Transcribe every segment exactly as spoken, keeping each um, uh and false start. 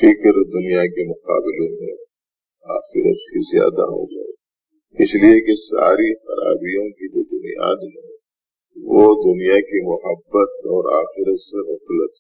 فکر دنیا کے مقابلے میں آخرت کی زیادہ ہو جائے، اس لیے کہ ساری خرابیوں کی جو بنیاد ہے وہ دنیا کی محبت اور آخرت سے غفلت۔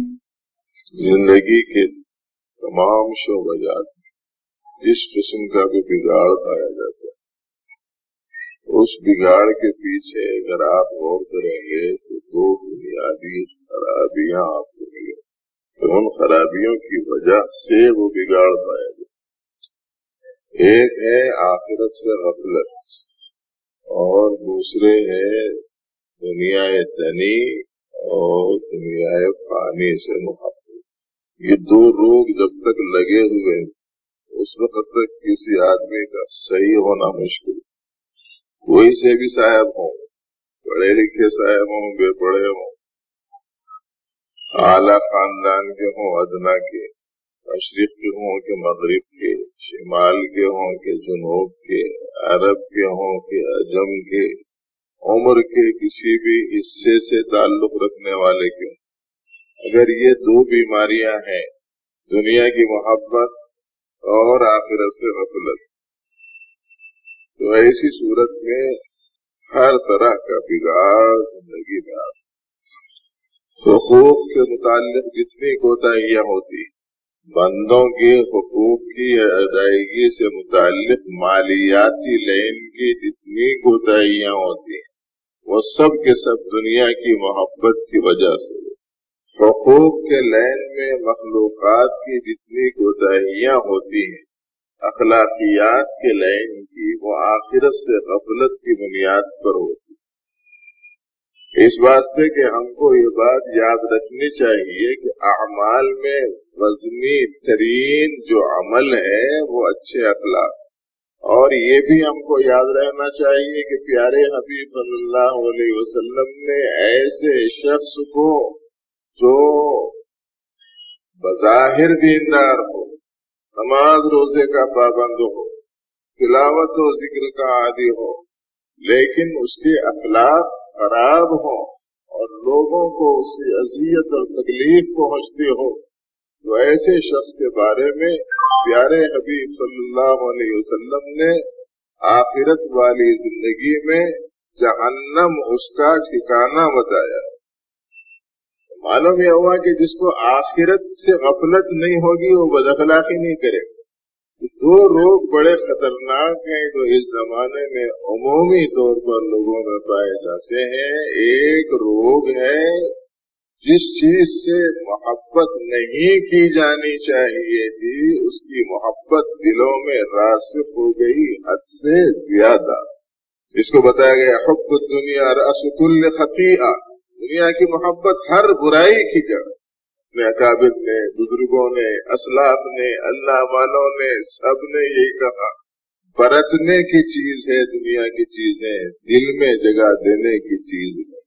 زندگی کے تمام شعبات میں جس قسم کا بھی بگاڑ پایا جاتا ہے، اس بگاڑ کے پیچھے اگر آپ غور کریں گے تو دو بنیادی خرابیاں آپ کو ملیں، تو ان خرابیوں کی وجہ سے وہ بگاڑ پایا جاتا ہے۔ ایک ہے آخرت سے غفلت اور دوسرے ہے دنیا دنی اور دنیا فانی سے محبت۔ یہ دو روگ جب تک لگے ہوئے اس وقت تک کسی آدمی کا صحیح ہونا مشکل۔ کوئی سے بھی صاحب ہوں، پڑھے لکھے صاحب ہوں، بے پڑھے ہوں، اعلیٰ خاندان کے ہوں، ادنا کے، مشرق کے ہوں کہ مغرب کے، شمال کے ہوں کہ جنوب کے، عرب کے ہوں کہ عجم کے، عمر کے کسی بھی حصے سے تعلق رکھنے والے کے، اگر یہ دو بیماریاں ہیں، دنیا کی محبت اور آخرت سے غفلت، تو ایسی صورت میں ہر طرح کا بگاڑ زندگی میں آتا ہے۔ حقوق کے متعلق جتنی کوتاہیاں ہوتی، بندوں کے حقوق کی ادائیگی سے متعلق مالیاتی لین کی جتنی کوتاہیاں ہوتی ہیں، وہ سب کے سب دنیا کی محبت کی وجہ سے۔ حقوق کے لین میں مخلوقات کی جتنی کوتاہیاں ہوتی ہیں، اخلاقیات کے لین کی، وہ آخرت سے غفلت کی بنیاد پر ہوتی۔ اس واسطے کہ ہم کو یہ بات یاد رکھنی چاہیے کہ اعمال میں وزنی ترین جو عمل ہے وہ اچھے اخلاق، اور یہ بھی ہم کو یاد رہنا چاہیے کہ پیارے حبیب صلی اللہ علیہ وسلم نے ایسے شخص کو جو بظاہر دیندار ہو، نماز روزے کا پابند ہو، تلاوت و ذکر کا عادی ہو، لیکن اس کے اخلاق خراب ہوں اور لوگوں کو اس سے اذیت اور تکلیف پہنچتی ہو، تو ایسے شخص کے بارے میں پیارے حبیب صلی اللہ علیہ وسلم نے آخرت والی زندگی میں جہنم اس کا ٹھکانہ بتایا۔ معلوم یہ ہوا کہ جس کو آخرت سے غفلت نہیں ہوگی وہ بداخلاقی نہیں کرے۔ دو روگ بڑے خطرناک ہیں جو اس زمانے میں عمومی طور پر لوگوں میں پائے جاتے ہیں۔ ایک روگ ہے جس چیز سے محبت نہیں کی جانی چاہیے تھی، اس کی محبت دلوں میں راسخ ہو گئی حد سے زیادہ۔ اس کو بتایا گیا حب الدنیا رأس کل خطیئہ، دنیا کی محبت ہر برائی کی جڑ۔ اپنے اکابر نے، بزرگوں نے، اسلاف نے، اللہ والوں نے، سب نے یہی کہا، برتنے کی چیز ہے دنیا کی چیزیں، دل میں جگہ دینے کی چیز ہے،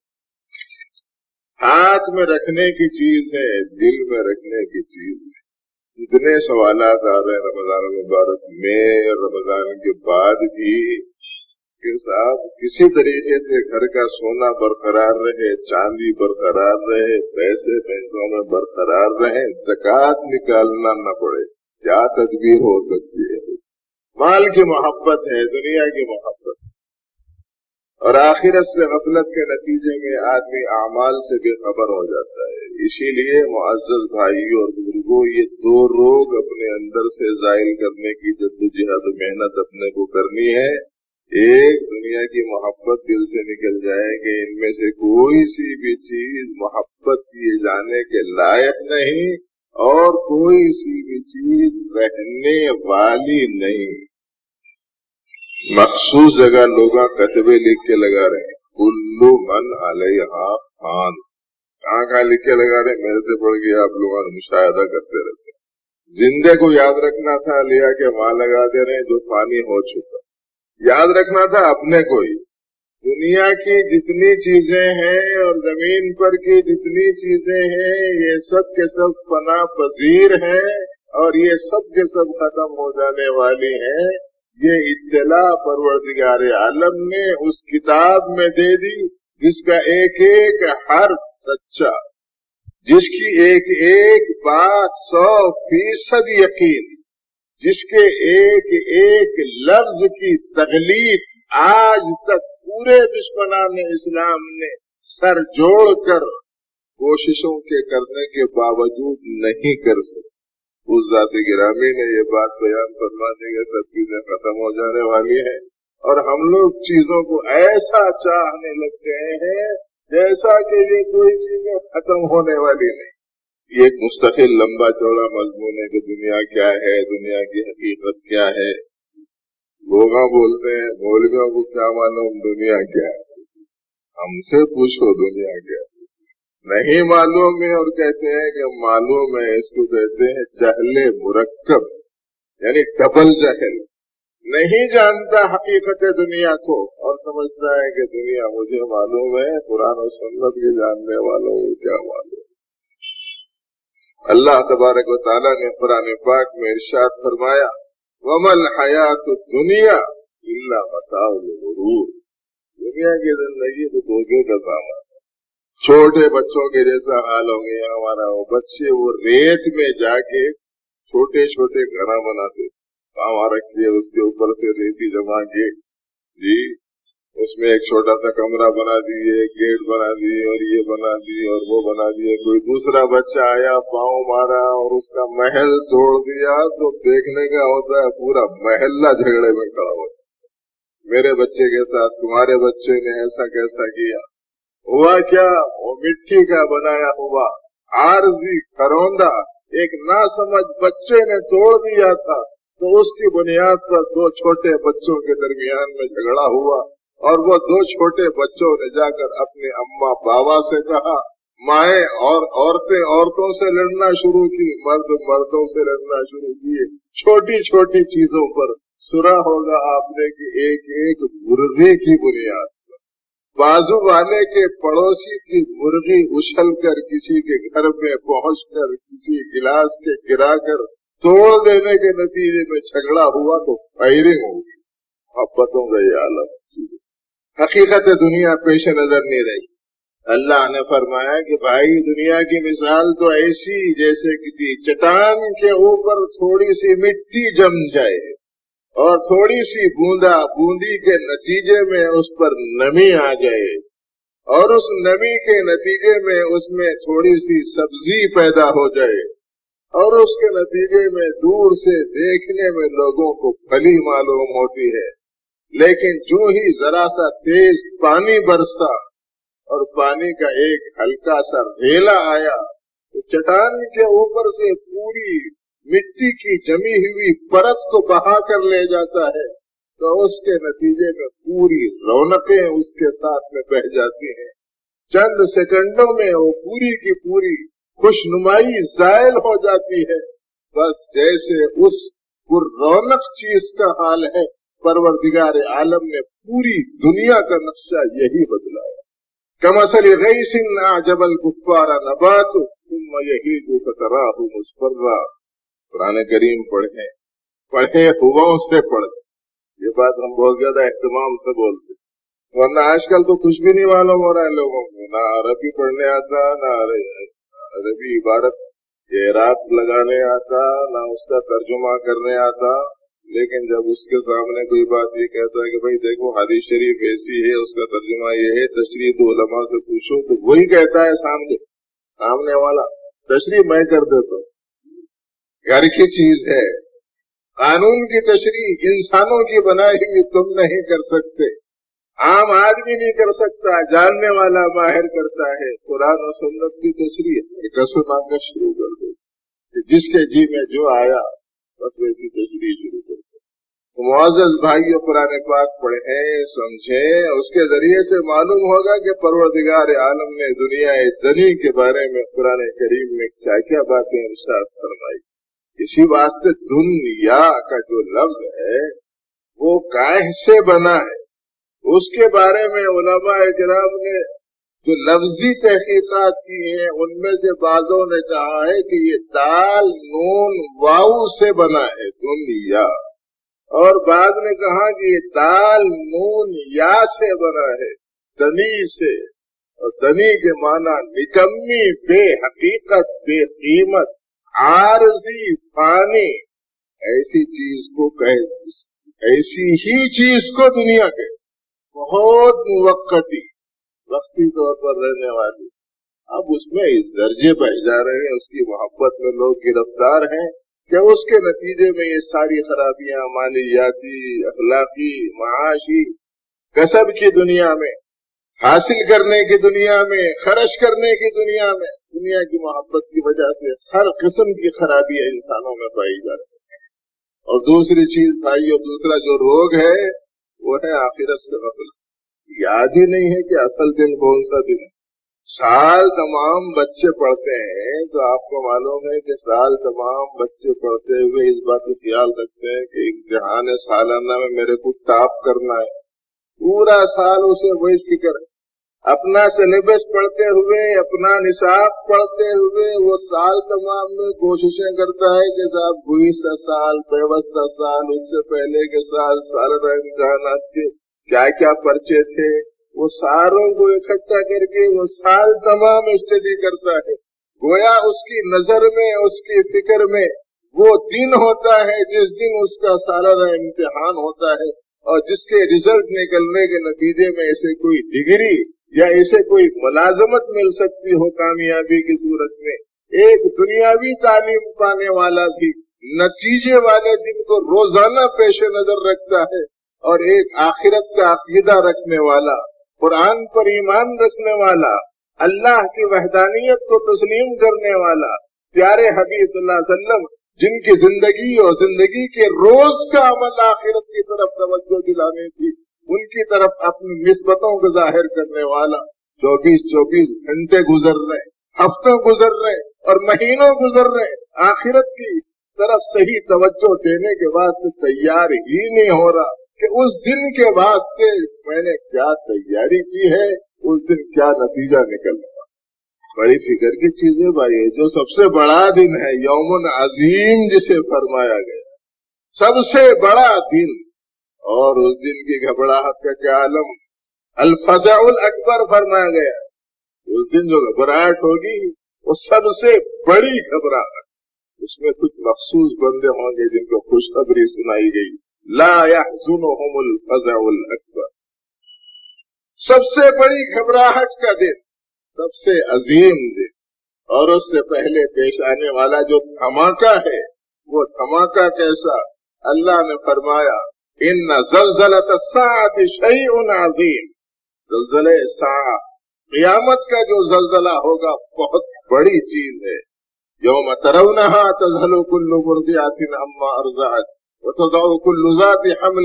ہاتھ میں رکھنے کی چیز ہے، دل میں رکھنے کی چیز ہے۔ اتنے سوالات آ رہے ہیں رمضان المبارک میں، رمضان کے بعد بھی کہ صاحب کسی طریقے سے گھر کا سونا برقرار رہے، چاندی برقرار رہے، پیسے بینکوں میں برقرار رہے، زکوٰۃ نکالنا نہ پڑے، کیا تدبیر ہو سکتی ہے؟ مال کی محبت ہے، دنیا کی محبت، اور آخرت سے غفلت کے نتیجے میں آدمی اعمال سے بے خبر ہو جاتا ہے۔ اسی لیے معزز بھائیوں اور بزرگوں، یہ دو روگ اپنے اندر سے زائل کرنے کی جدوجہد محنت اپنے کو کرنی ہے۔ ایک دنیا کی محبت دل سے نکل جائے کہ ان میں سے کوئی سی بھی چیز محبت کیے جانے کے لائق نہیں اور کوئی سی بھی چیز رہنے والی نہیں۔ مخصوص جگہ لوگ کتبے لکھ کے لگا رہے ہیں، کل من علیہا فان، کہاں کہاں لکھ کے لگا رہے ہیں، میرے سے پڑھ کے آپ لوگوں نے مشاہدہ کرتے رہتے ہیں۔ زندے کو یاد رکھنا تھا، لیا کے وہاں لگا دے رہے ہیں جو پانی ہو چکا۔ یاد رکھنا تھا اپنے کو ہی، دنیا کی جتنی چیزیں ہیں اور زمین پر کی جتنی چیزیں ہیں یہ سب کے سب فنا پذیر ہیں اور یہ سب کے سب ختم ہو جانے والی ہیں۔ یہ اطلاع پروردگار عالم نے اس کتاب میں دے دی جس کا ایک ایک حرف سچا، जिसकी एक एक बात सौ फीसद यकीन, जिसके एक एक लफ्ज की तगलीफ आज तक पूरे दुश्मनान इस्लाम ने सर जोड़कर कोशिशों के करने के बावजूद नहीं कर सके। उस ज़ात गिरामी ने ये बात बयान फरमाने के सब चीजें खत्म हो जाने वाली हैं और हम लोग चीजों को ऐसा चाहने लग गए हैं जैसा कि ये कोई चीजें खत्म होने वाली नहीं। ये एक मुस्तकिल लंबा चौड़ा मजमून है कि दुनिया क्या है, दुनिया की हकीकत क्या है। लोग बोलते हैं मौलवियों को क्या मालूम दुनिया क्या है, हमसे पूछो दुनिया क्या है। नहीं मालूम है और कहते हैं कि मालूम है, इसको कहते हैं जहले मुरक्कब, यानी डबल जहल। नहीं जानता हकीकत दुनिया को और समझता है कि दुनिया मुझे मालूम है, कुरान और सुन्नत के जानने वालों को क्या मालूम। अल्लाह तबारक व तआला ने कुरान पाक में इरशाद फरमाया, वमल हयात दुनिया इल्ला मताउल गुरूर। दुनिया की जिंदगी तो धोखे का सामान है। छोटे बच्चों के जैसा हाल हो गया हमारा। वो बच्चे वो रेत में जाके छोटे छोटे घर बनाते, पाँव रखिए उसके ऊपर से रेती जमा के जी उसमें एक छोटा सा कमरा बना दिए, गेट बना दिए और ये बना दिए और वो बना दिए। कोई दूसरा बच्चा आया, पाँव मारा और उसका महल तोड़ दिया तो देखने का होता है पूरा महल्ला झगड़े में खड़ा हो। मेरे बच्चे के साथ तुम्हारे बच्चे ने ऐसा कैसा किया? हुआ क्या? वो मिट्टी का बनाया हुआ आरजी खरौंदा एक नासमझ बच्चे ने तोड़ दिया था, तो उसकी बुनियाद पर दो छोटे बच्चों के दरमियान में झगड़ा हुआ और वो दो छोटे बच्चों ने जाकर अपने अम्मा बाबा से कहा, माए और औरतें औरतों से लड़ना शुरू की, मर्द मर्दों से लड़ना शुरू किए। छोटी छोटी चीजों पर सुना होगा आपने कि एक एक मुर्गे की बुनियाद पर बाजू वाले के पड़ोसी की मुर्गी उछल कर किसी के घर में पहुंचकर किसी गिलास के गिराकर तोड़ देने के नतीजे में झगड़ा हुआ तो फायरिंग होगी। मोहब्बतों का ये आलम। हकीकत दुनिया पेश नजर नहीं रही। अल्लाह ने फरमाया कि भाई दुनिया की मिसाल तो ऐसी जैसे किसी चट्टान के ऊपर थोड़ी सी मिट्टी जम जाए और थोड़ी सी बूंदा बूंदी के नतीजे में उस पर नमी आ जाए और उस नमी के नतीजे में उसमें थोड़ी सी सब्जी पैदा हो जाए और उसके नतीजे में दूर से देखने में लोगों को फली मालूम होती है, लेकिन जो ही जरा सा तेज पानी बरसा और पानी का एक हल्का सा रेला आया तो चट्टान के ऊपर से पूरी मिट्टी की जमी हुई परत को बहा कर ले जाता है, तो उसके नतीजे में पूरी रौनकें उसके साथ में बह जाती हैं। चंद सेकंडों में वो पूरी की पूरी खुशनुमाई जायल हो जाती है। बस जैसे उस रौनक चीज का हाल है, परवरदिगार आलम ने पूरी दुनिया का नक्शा यही बदला है। कमसली गैसिन अजबल कुफ्फारा नबातु सुम्मा यहीजु फतराहु मुस्फर्रा। कुरान करीम पढ़े पढ़े हुआओं से पढ़े। ये बात हम बहुत ज्यादा एहतमाम से बोलते, वरना आजकल तो कुछ भी नहीं मालूम हो रहा है लोगों को। ना अरबी पढ़ने आता, ना अरबी इबारत के रात लगाने आता, ना उसका तर्जुमा करने आता। लेकिन जब उसके सामने कोई बात ये कहता है कि भाई देखो हदीस शरीफ ऐसी है, उसका तर्जुमा ये है, तशरीह तो उलमा से पूछो, तो वही कहता है सामने सामने वाला, तशरीह मैं कर देता हूँ। घर की चीज है, कानून की तशरीह इंसानों की बनाई हुई तुम नहीं कर सकते, आम आदमी नहीं कर सकता, जानने वाला माहिर करता है। कुरान और सुन्नत की तशरीह कसुना का शुरू कर दो, जिसके जी में जो आया बस वैसी तशरीह शुरू कर दो। तो मुअज़्ज़ज़ भाइयों, कुरान पाक पढ़े समझे, उसके जरिए से मालूम होगा कि परवरदिगार आलम ने दुनिया दनी के बारे में कुरान करीम में क्या क्या बातें इरशाद फरमाई। इसी वास्ते दुनिया का जो लफ्ज है वो काहे से बना है, उसके बारे में उलमा इकराम ने जो लफ्जी तहकीकात की है, उनमें से बाज़ों ने कहा है कि ये दाल नून वाऊ से बना है दुनिया, और बाद ने कहा कि ये दाल नून या से बना है दनी से, اور دنی کے معنی نکمی، بے حقیقت، بے قیمت، عارضی، فانی، ایسی چیز کو کہ ایسی ہی چیز کو دنیا کے بہت موقتی، وقتی طور پر رہنے والی، اب اس میں اس درجے پہ جا رہے ہیں، اس کی محبت میں لوگ گرفتار ہیں کہ اس کے نتیجے میں یہ ساری خرابیاں مالیاتی، اخلاقی، معاشی، کسب کی دنیا میں، حاصل کرنے کی دنیا میں، خرچ کرنے کی دنیا میں، دنیا کی محبت کی وجہ سے ہر قسم کی خرابیاں انسانوں میں پائی جا رہی ہیں۔ اور دوسری چیز بھائیو، دوسرا جو روگ ہے وہ ہے آخرت سے غفلت۔ یاد ہی نہیں ہے کہ اصل دن کون سا دن ہے۔ سال تمام بچے پڑھتے ہیں تو آپ کو معلوم ہے کہ سال تمام بچے پڑھتے ہوئے اس بات کا خیال رکھتے ہیں کہ امتحان سالانہ میں میرے کو ٹاپ کرنا ہے، پورا سال اسے وہی فکر ہے۔ اپنا سلیبس پڑھتے ہوئے، اپنا نصاب پڑھتے ہوئے وہ سال تمام میں کوششیں کرتا ہے کہ صاحب گزشتہ سال، پیوستہ سال، اس سے پہلے کے سال، سالانہ امتحانات کے کیا کیا پرچے تھے، وہ ساروں کو اکٹھا کر کے وہ سال تمام اسٹڈی کرتا ہے۔ گویا اس کی نظر میں، اس کی فکر میں وہ دن ہوتا ہے جس دن اس کا سالانہ امتحان ہوتا ہے، اور جس کے ریزلٹ نکلنے کے نتیجے میں اسے کوئی ڈگری یا اسے کوئی ملازمت مل سکتی ہو کامیابی کی صورت میں۔ ایک دنیاوی تعلیم پانے والا بھی نتیجے والے دن کو روزانہ پیش نظر رکھتا ہے، اور ایک آخرت کا عقیدہ رکھنے والا، قرآن پر ایمان رکھنے والا، اللہ کی وحدانیت کو تسلیم کرنے والا، پیارے حبیب صلی اللہ علیہ وسلم جن کی زندگی اور زندگی کے روز کا عمل آخرت کی طرف توجہ دلانے تھی، ان کی طرف اپنی نسبتوں کو ظاہر کرنے والا، چوبیس چوبیس گھنٹے گزر رہے، ہفتوں گزر رہے اور مہینوں گزر رہے، آخرت کی طرف صحیح توجہ دینے کے واسطے تیار ہی نہیں ہو رہا کہ اس دن کے واسطے میں نے کیا تیاری کی ہے، اس دن کیا نتیجہ نکلنا۔ بڑی فکر کی چیزیں بھائی، جو سب سے بڑا دن ہے، یوم عظیم جسے فرمایا گیا، سب سے بڑا دن، اور اس دن کی گھبراہٹ کا کیا عالم، الفزع الاکبر فرمایا گیا۔ اس دن جو گھبراہٹ ہوگی وہ سب سے بڑی گھبراہٹ، اس میں کچھ مخصوص بندے ہوں گے جن کو خوشخبری سنائی گئی، لا يحزنهم الفزع الاکبر، سب سے بڑی گھبراہٹ کا دن، سب سے عظیم دن۔ اور اس سے پہلے پیش آنے والا جو دھماکہ ہے، وہ دھماکہ کیسا؟ اللہ نے فرمایا ان زلزلۃ الساعۃ شیء عظیم، زلزلہ ساعہ، قیامت کا جو زلزلہ ہوگا بہت بڑی چیز ہے۔ یوم ترونها تذهل كل مرضعۃ عما ارضعت وتضع كل ذات حمل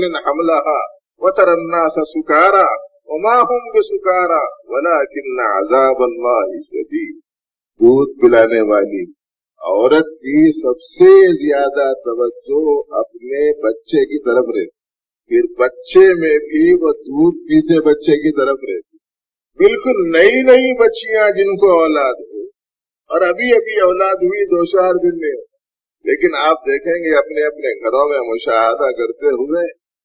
حملها وترى الناس سکارى وما هم بسکارى ولكن عذاب اللہ شدید۔ دودھ پلانے والی عورت کی سب سے زیادہ توجہ اپنے بچے کی طرف رہتی، پھر بچے میں بھی وہ دودھ پیتے بچے کی طرف رہتی۔ بالکل نئی نئی بچیاں جن کو اولاد ہو، اور ابھی ابھی اولاد ہوئی دو چار دن میں، لیکن آپ دیکھیں گے اپنے اپنے گھروں میں مشاہدہ کرتے ہوئے،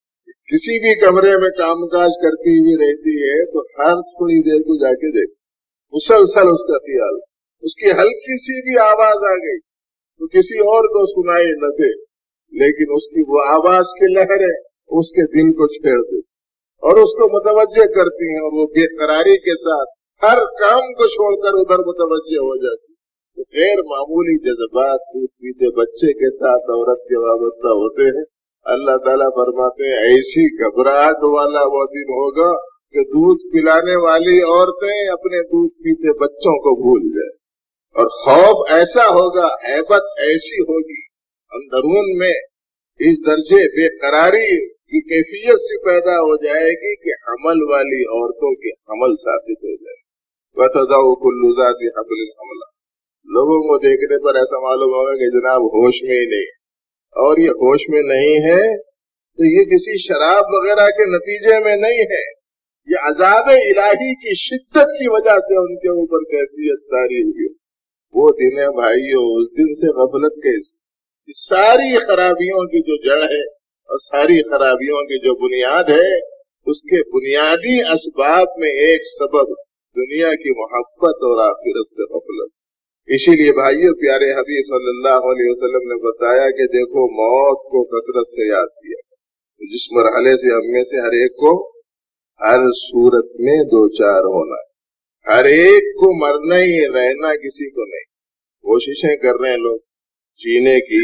کسی بھی کمرے میں کام کاج کرتی ہوئی رہتی ہے تو ہر تھوڑی دیر کو جا کے دیکھ، مسلسل اس کا خیال، اس کی ہلکی سی بھی آواز آ گئی تو کسی اور کو سنائی نہ دے، لیکن اس کی وہ آواز کی لہریں اس کے دل کو چھیڑ دیتی اور اس کو متوجہ کرتی ہیں، اور وہ بے قراری کے ساتھ ہر کام کو چھوڑ کر ادھر متوجہ ہو جاتی۔ تو غیر معمولی جذبات دودھ پیتے بچے کے ساتھ عورت کے وابستہ ہوتے ہیں۔ اللہ تعالیٰ فرماتے ہیں ایسی گھبراہٹ والا وہ دن ہوگا کہ دودھ پلانے والی عورتیں اپنے دودھ پیتے بچوں کو بھول جائیں، اور خوف ایسا ہوگا، ہیبت ایسی ہوگی اندرون میں، اس درجے بے قراری کی کیفیت سے پیدا ہو جائے گی کہ حمل والی عورتوں کے حمل ثابت ہو جائے گا۔ وَتَضَعُ كُلُّ ذَاتِ حَمْلٍ حَمْلَهَا، لوگوں کو دیکھنے پر ایسا معلوم ہوگا کہ جناب ہوش میں ہی نہیں، اور یہ ہوش میں نہیں ہے تو یہ کسی شراب وغیرہ کے نتیجے میں نہیں ہے، یہ عذاب الہی کی شدت کی وجہ سے ان کے اوپر کیفیت طاری ہوئی۔ وہ دن ہے بھائیو، اس دن سے غفلت کیسے؟ ساری خرابیوں کی جو جڑ ہے اور ساری خرابیوں کی جو بنیاد ہے، اس کے بنیادی اسباب میں ایک سبب دنیا کی محبت اور آخرت سے غفلت۔ اسی لیے بھائیو پیارے حبیب صلی اللہ علیہ وسلم نے بتایا کہ دیکھو موت کو کثرت سے یاد کیا، جس مرحلے سے ہم میں سے ہر ایک کو ہر صورت میں دو چار ہونا ہے، ہر ایک کو مرنا ہی، رہنا کسی کو نہیں۔ کوششیں کر رہے ہیں لوگ جینے کی،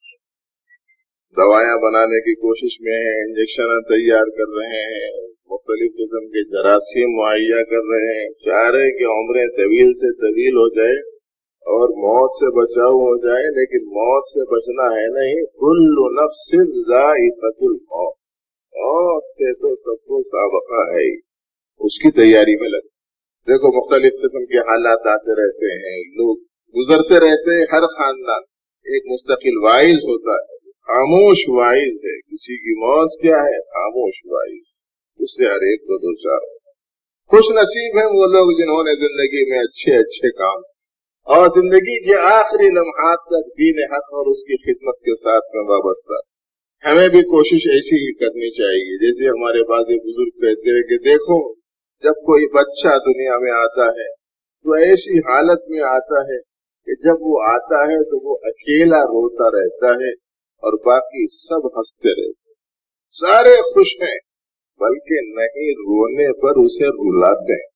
دوائیاں بنانے کی کوشش میں ہیں، انجیکشن تیار کر رہے ہیں، مختلف قسم کے جراثیم مہیا کر رہے ہیں، چاہ رہے ہیں کہ عمریں طویل سے طویل ہو جائے اور موت سے بچاؤ ہو جائے، لیکن موت سے بچنا ہے نہیں، کل نفس ذائقۃ الموت، موت سے تو سب کو سابقہ ہے ہی، اس کی تیاری میں لگے۔ دیکھو مختلف قسم کے حالات آتے رہتے ہیں، لوگ گزرتے رہتے ہیں، ہر خاندان ایک مستقل واعظ ہوتا ہے، خاموش واعظ ہے، کسی کی موت کیا ہے، خاموش واعظ، اس سے ہر ایک کو دو چار ہوتا۔ خوش نصیب ہیں وہ لوگ جنہوں نے زندگی میں اچھے اچھے کام اور زندگی کے آخری لمحات تک دین حق اور اس کی خدمت کے ساتھ میں وابستہ۔ ہمیں بھی کوشش ایسی ہی کرنی چاہیے، جیسے ہمارے بعض بزرگ کہتے ہیں کہ دیکھو جب کوئی بچہ دنیا میں آتا ہے تو ایسی حالت میں آتا ہے کہ جب وہ آتا ہے تو وہ اکیلا روتا رہتا ہے اور باقی سب ہنستے رہتے ہیں، سارے خوش ہیں، بلکہ نہیں رونے پر اسے رلاتے ہیں۔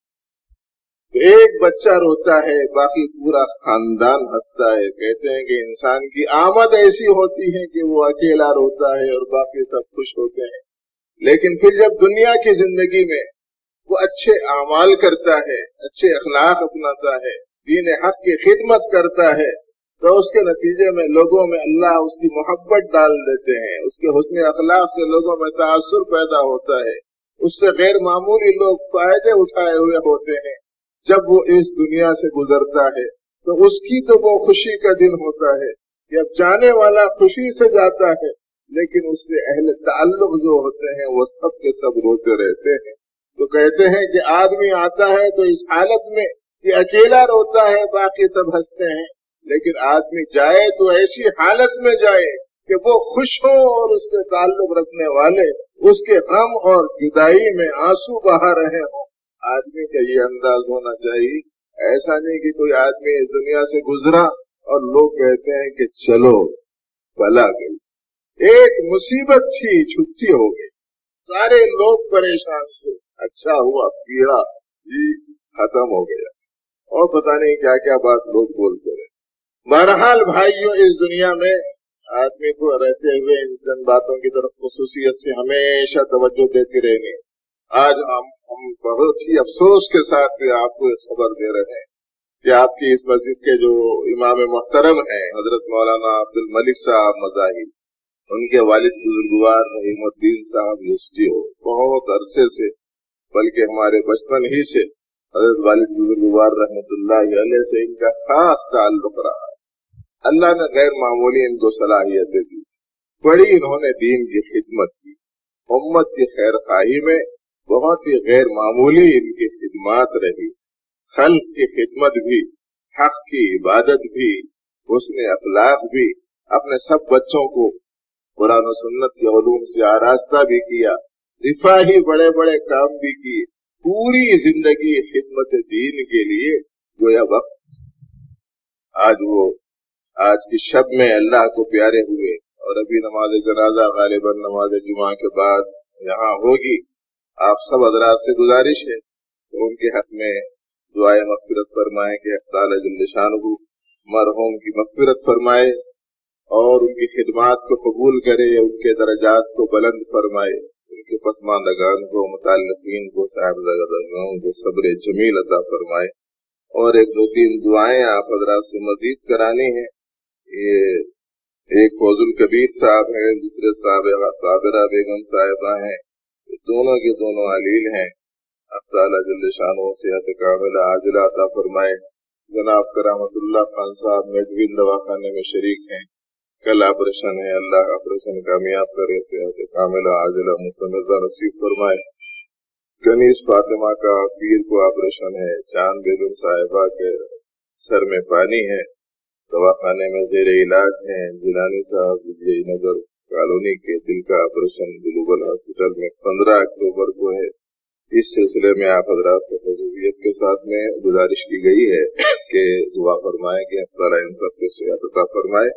تو ایک بچہ روتا ہے، باقی پورا خاندان ہنستا ہے۔ کہتے ہیں کہ انسان کی آمد ایسی ہوتی ہے کہ وہ اکیلا روتا ہے اور باقی سب خوش ہوتے ہیں، لیکن پھر جب دنیا کی زندگی میں وہ اچھے اعمال کرتا ہے، اچھے اخلاق اپناتا ہے، دین حق کی خدمت کرتا ہے، تو اس کے نتیجے میں لوگوں میں اللہ اس کی محبت ڈال دیتے ہیں، اس کے حسن اخلاق سے لوگوں میں تاثر پیدا ہوتا ہے، اس سے غیر معمولی لوگ فائدے اٹھائے ہوئے ہوتے ہیں۔ جب وہ اس دنیا سے گزرتا ہے تو اس کی تو وہ خوشی کا دن ہوتا ہے کہ اب جانے والا خوشی سے جاتا ہے، لیکن اس سے اہل تعلق جو ہوتے ہیں وہ سب کے سب روتے رہتے ہیں۔ تو کہتے ہیں کہ آدمی آتا ہے تو اس حالت میں کہ اکیلا روتا ہے، باقی سب ہنستے ہیں، لیکن آدمی جائے تو ایسی حالت میں جائے کہ وہ خوش ہو اور اس سے تعلق رکھنے والے اس کے غم اور جدائی میں آنسو بہا رہے ہوں۔ آدمی کا یہ انداز ہونا چاہیے، ایسا نہیں کہ کوئی آدمی اس دنیا سے گزرا اور لوگ کہتے ہیں کہ چلو بلا گئی، ایک مصیبت تھی چھٹی ہو گئی، سارے لوگ پریشان تھے، اچھا ہوا پیڑا جی ختم ہو گیا، اور پتہ نہیں کیا کیا بات لوگ بولتے رہے۔ بہرحال بھائیوں، اس دنیا میں آدمی کو رہتے ہوئے ان چند باتوں کی طرف خصوصیت سے ہمیشہ توجہ دیتی رہنی۔ آج ہم ہم بہت ہی افسوس کے ساتھ آپ کو خبر دے رہے ہیں کہ آپ کی اس مسجد کے جو امام محترم ہیں حضرت مولانا عبد الملک صاحب مظاہر، ان کے والد بزرگوار رحیم الدین صاحب یوسفی ہو، بہت عرصے سے بلکہ ہمارے بچپن ہی سے حضرت والد بزرگوار رحمۃ اللہ علیہ سے ان کا خاص تعلق رہا۔ اللہ نے غیر معمولی ان کو صلاحیتیں دی، بڑی انہوں نے دین کی خدمت کی، امت کی خیر خواہی میں بہت ہی غیر معمولی ان کی خدمات رہی، خلق کی خدمت بھی، حق کی عبادت بھی، حسن اخلاق بھی، اپنے سب بچوں کو قرآن و سنت کے علوم سے آراستہ بھی کیا، رفاہی بڑے بڑے کام بھی کیے، پوری زندگی خدمت دین کے لیے گویا وقت۔ آج وہ آج کی شب میں اللہ کو پیارے ہوئے، اور ابھی نماز جنازہ غالباً نماز جمعہ کے بعد یہاں ہوگی۔ آپ سب حضرات سے گزارش ہے کہ ان کے حق میں دعائے مغفرت فرمائیں کہ اللہ تعالی جل شانہ مرحوم کی مغفرت فرمائے اور ان کی خدمات کو قبول کرے، ان کے درجات کو بلند فرمائے، ان کے پسماندگان کو، متعلقین کو، صاحبزادگان کو صبر جمیل عطا فرمائے۔ اور ایک دو تین دعائیں آپ حضرات سے مزید کرانی ہیں۔ یہ ایک فوز الکبیر صاحب ہیں، دوسرے صاحب صابرہ بیگم صاحبہ ہیں، دونوں کے دونوں علیل ہیں، اللہ تعالیٰ جل شانہ صحت کاملہ عاجلہ عطا فرمائے۔ جناب کرامت اللہ خان صاحب میڈوین دواخانے میں شریک ہیں، کل آپریشن ہے، اللہ آپریشن کامیاب کرے، صحت کاملہ عاجلہ مستمرہ نصیب فرمائے۔ کنیز فاطمہ کا پیر کو آپریشن ہے، چاند بیگم صاحبہ کے سر میں پانی ہے، دواخانے میں زیر علاج ہیں۔ جیلانی صاحب وجے نگر کالونی کے دل کا آپریشن گلوبل ہاسپٹل میں پندرہ اکتوبر کو ہے، اس سلسلے میں آپ حضرات سے خصوصیت کے ساتھ میں گزارش کی گئی ہے کہ دعا فرمائیں کہ اللہ تعالیٰ ان سب کے صحت عطا فرمائے.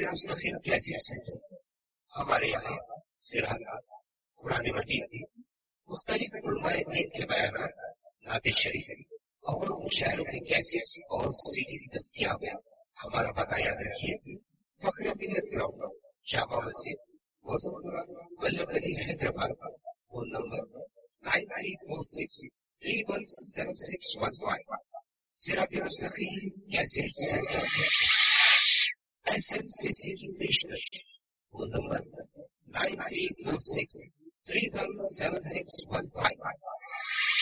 ہمارے یہاں خیرات قرآن مجید مختلف علماء دین کے بیانات نعت شریف اور مشاعروں کی کیسٹ اور سیڈیز دستیاب ہیں. ہمارا پتہ یاد رکھیے، فخر ملت گراؤنڈ، جامع مسجد، وسطپورہ، ولب گلی، Hyderabad. Phone number nine three four six three one seven six one five. صراط مستقیم cassette centre S M C C کی پیشکش. Phone number nine three four six three one seven six one five.